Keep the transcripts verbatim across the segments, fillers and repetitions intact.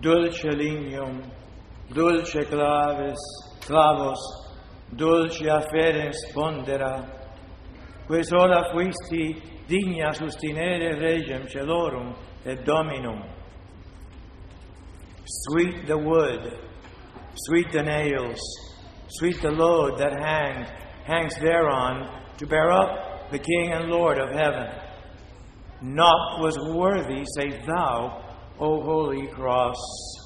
dulce lignum, dulce claves, clavos, dulce afferens pondera, quis ora fuisti digna sustinere regem celorum et dominum. Sweet the wood, sweet the nails, sweet the load that hanged, hangs thereon to bear up the King and Lord of heaven. Naught was worthy save thou, O holy cross.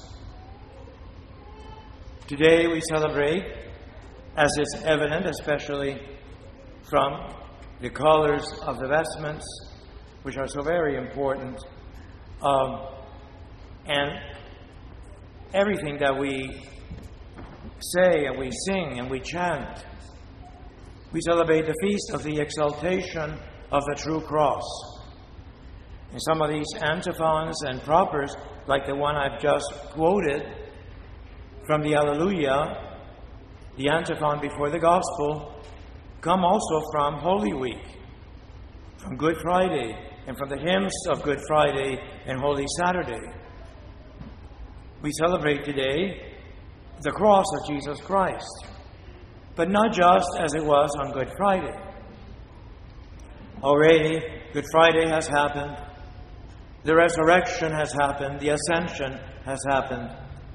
Today we celebrate, as is evident especially from the colors of the vestments, which are so very important, um, and everything that we say and we sing and we chant. We celebrate the feast of the exaltation of the true cross. And some of these antiphons and propers, like the one I've just quoted from the Alleluia, the antiphon before the Gospel, come also from Holy Week, from Good Friday, and from the hymns of Good Friday and Holy Saturday. We celebrate today the cross of Jesus Christ, but not just as it was on Good Friday. Already, Good Friday has happened, the resurrection has happened, the ascension has happened.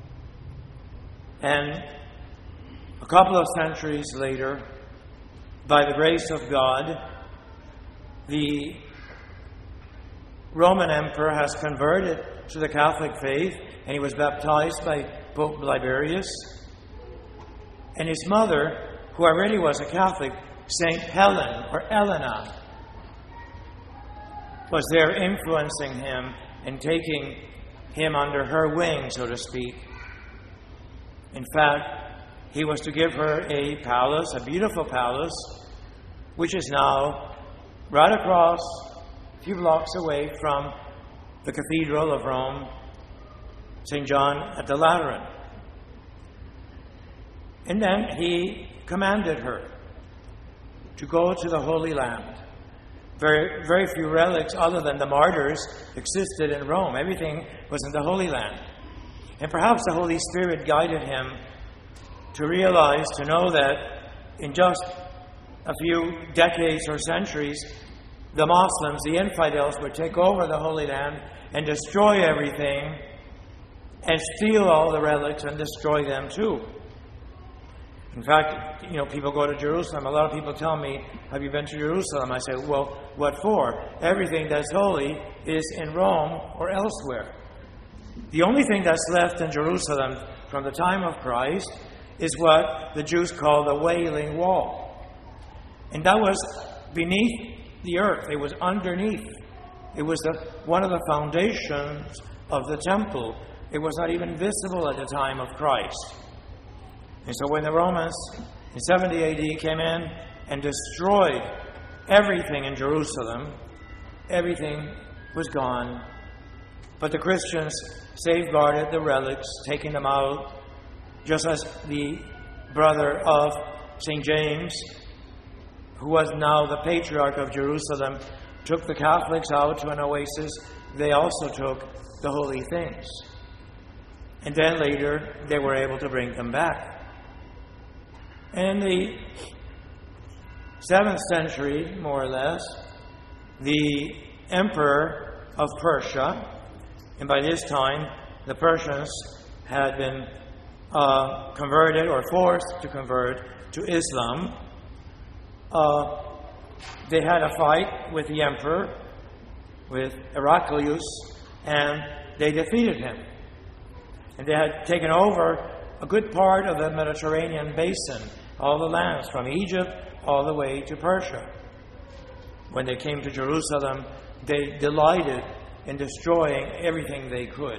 And a couple of centuries later, by the grace of God, the Roman emperor has converted to the Catholic faith, and he was baptized by Pope Liberius. And his mother, who already was a Catholic, Saint Helen, or Elena, was there influencing him and taking him under her wing, so to speak. In fact, he was to give her a palace, a beautiful palace, which is now right across, a few blocks away from the Cathedral of Rome, Saint John at the Lateran. And then he commanded her to go to the Holy Land. Very, very few relics other than the martyrs existed in Rome. Everything was in the Holy Land. And perhaps the Holy Spirit guided him to realize, to know that in just a few decades or centuries, the Muslims, the infidels, would take over the Holy Land and destroy everything and steal all the relics and destroy them too. In fact, you know, people go to Jerusalem. A lot of people tell me, have you been to Jerusalem? I say, well, what for? Everything that's holy is in Rome or elsewhere. The only thing that's left in Jerusalem from the time of Christ is what the Jews call the Wailing Wall. And that was beneath the earth. It was underneath. It was the, one of the foundations of the temple. It was not even visible at the time of Christ. And so when the Romans in seventy A D came in and destroyed everything in Jerusalem, everything was gone. But the Christians safeguarded the relics, taking them out, just as the brother of Saint James, who was now the patriarch of Jerusalem, took the Catholics out to an oasis. They also took the holy things. And then later, they were able to bring them back. And in the seventh century, more or less, the emperor of Persia, and by this time, the Persians had been uh, converted or forced to convert to Islam. Uh, they had a fight with the emperor, with Heraclius, and they defeated him. And they had taken over a good part of the Mediterranean basin, all the lands from Egypt all the way to Persia. When they came to Jerusalem, they delighted in destroying everything they could.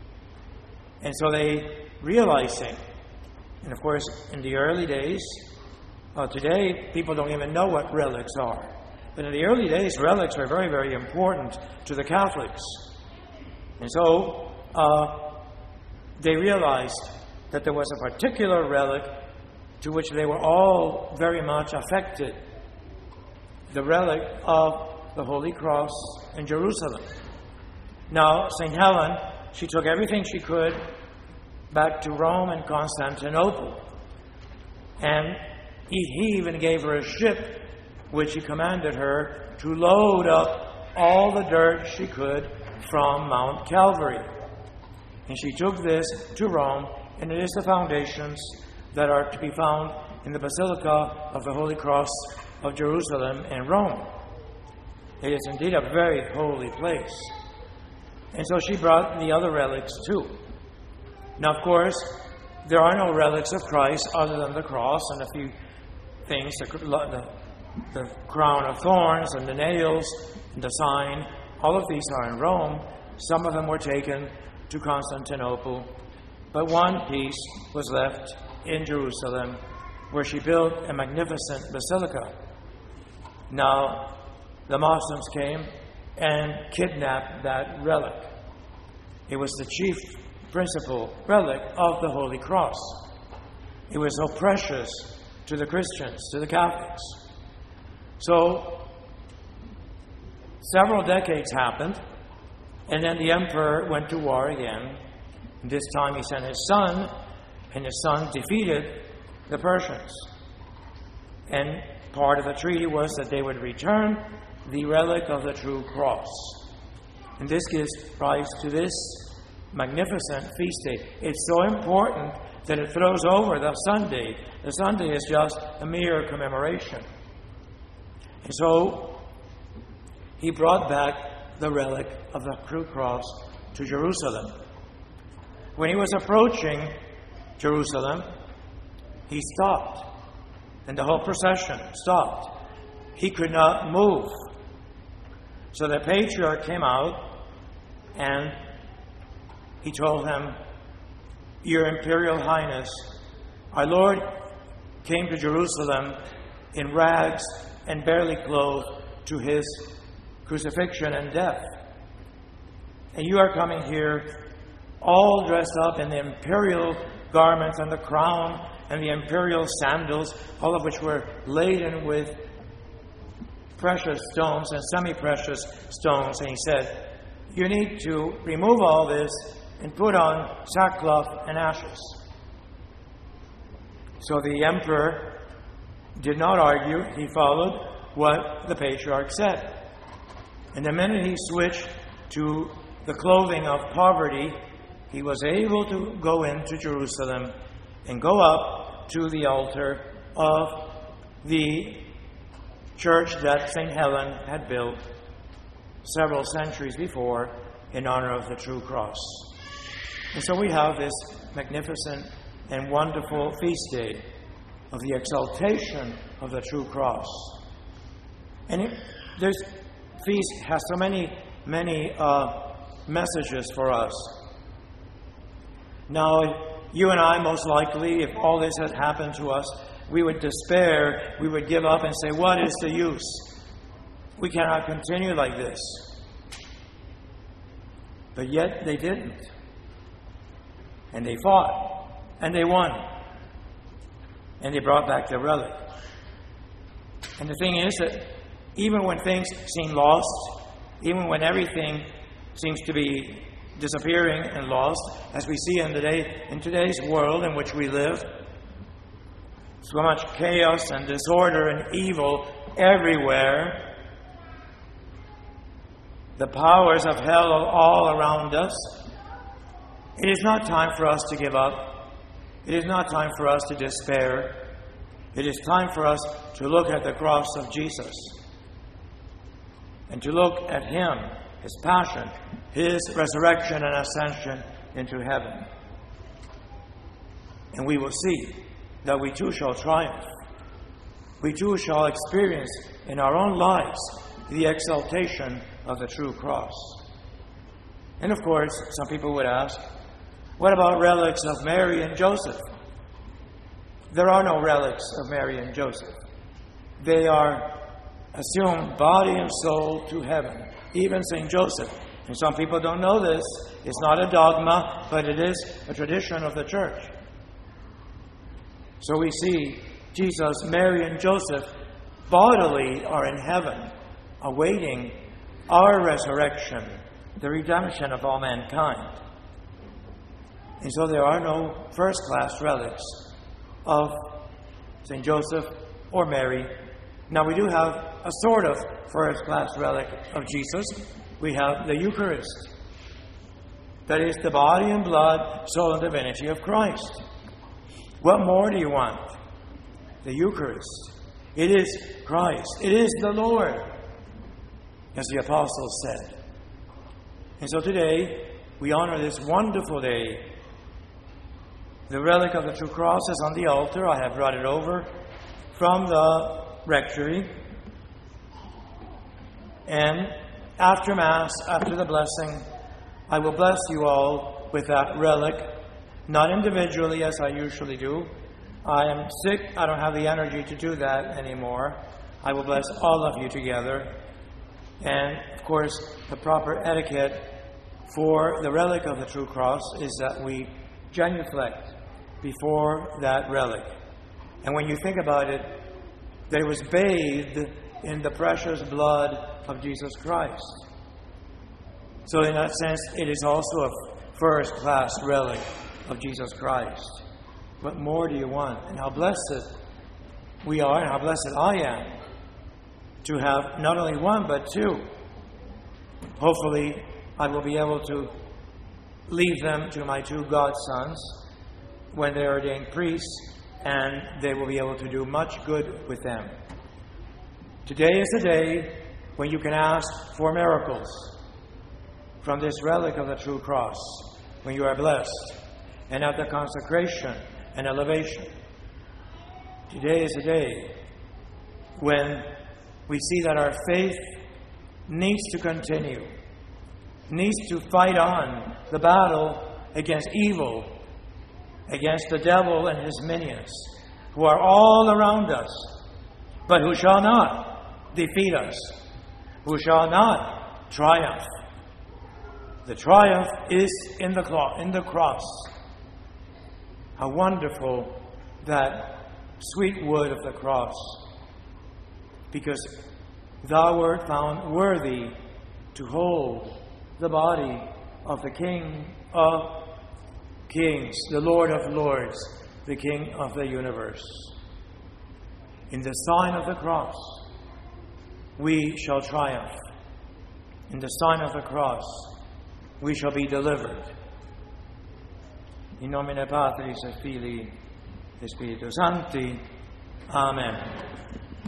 And so they, realizing, and of course in the early days, uh, today people don't even know what relics are. But in the early days, relics were very, very important to the Catholics. And so uh, they realized that there was a particular relic to which they were all very much affected. The relic of the Holy Cross in Jerusalem. Now, Saint Helen she took everything she could back to Rome and Constantinople. And he, he even gave her a ship, which he commanded her to load up all the dirt she could from Mount Calvary. And she took this to Rome, and it is the foundations that are to be found in the Basilica of the Holy Cross of Jerusalem in Rome. It is indeed a very holy place. And so she brought the other relics too. Now, of course, there are no relics of Christ other than the cross and a few things, the, the, the crown of thorns and the nails and the sign. All of these are in Rome. Some of them were taken to Constantinople. But one piece was left in Jerusalem, where she built a magnificent basilica. Now, the Muslims came and kidnapped that relic. It was the chief principal relic of the Holy Cross. It was so precious to the Christians, to the Catholics. So, several decades happened, and then the emperor went to war again. And this time he sent his son, and his son defeated the Persians. And part of the treaty was that they would return the relic of the true cross. And this gives rise to this magnificent feast day. It's so important that it throws over the Sunday. The Sunday is just a mere commemoration. And so he brought back the relic of the true cross to Jerusalem. When he was approaching Jerusalem, he stopped, and the whole procession stopped. He could not move. So the patriarch came out, and he told him, "Your Imperial Highness, our Lord came to Jerusalem in rags and barely clothed to his crucifixion and death. And you are coming here all dressed up in the imperial garments and the crown and the imperial sandals, all of which were laden with precious stones and semi-precious stones." And he said, "You need to remove all this and put on sackcloth and ashes." So the emperor did not argue. He followed what the patriarch said. And the minute he switched to the clothing of poverty, he was able to go into Jerusalem and go up to the altar of the church that Saint Helen had built several centuries before in honor of the true cross. And so we have this magnificent and wonderful feast day of the exaltation of the true cross. And it, this feast has so many, many uh, messages for us. Now, you and I, most likely, if all this had happened to us, we would despair, we would give up and say, "What is the use? We cannot continue like this." But yet they didn't. And they fought. And they won. And they brought back their relic. And the thing is that even when things seem lost, even when everything seems to be disappearing and lost, as we see in, the day, in today's world in which we live, so much chaos and disorder and evil everywhere, the powers of hell are all around us. It is not time for us to give up. It is not time for us to despair. It is time for us to look at the cross of Jesus and to look at Him, His passion, His resurrection and ascension into heaven. And we will see that we too shall triumph. We too shall experience in our own lives the exaltation of the true cross. And of course, some people would ask, what about relics of Mary and Joseph? There are no relics of Mary and Joseph. They are assumed body and soul to heaven, even Saint Joseph. And some people don't know this. It's not a dogma, but it is a tradition of the church. So we see Jesus, Mary, and Joseph bodily are in heaven, awaiting our resurrection, the redemption of all mankind. And so there are no first-class relics of Saint Joseph or Mary. Now we do have a sort of first-class relic of Jesus. We have the Eucharist. That is the body and blood, soul and divinity of Christ. What more do you want? The Eucharist. It is Christ. It is the Lord, as the apostles said. And so today, we honor this wonderful day. The relic of the true cross is on the altar. I have brought it over from the rectory. And after Mass, after the blessing, I will bless you all with that relic, not individually as I usually do. I am sick. I don't have the energy to do that anymore. I will bless all of you together. And, of course, the proper etiquette for the relic of the true cross is that we genuflect before that relic. And when you think about it, that it was bathed in the precious blood of Jesus Christ. So in that sense, it is also a first-class relic of Jesus Christ. What more do you want? And how blessed we are, and how blessed I am, to have not only one, but two. Hopefully, I will be able to leave them to my two godsons when they are ordained priests, and they will be able to do much good with them. Today is the day when you can ask for miracles from this relic of the true cross, when you are blessed, and at the consecration and elevation. Today is the day when we see that our faith needs to continue, needs to fight on the battle against evil, against the devil and his minions, who are all around us, but who shall not defeat us, who shall not triumph. The triumph is in the clo- in the cross. How wonderful that sweet wood of the cross, because thou wert found worthy to hold the body of the King of Kings, the Lord of Lords, the King of the universe. In the sign of the cross, we shall triumph. In the sign of the cross, we shall be delivered. In nomine Patris et Filii et Spiritus Sancti. Amen.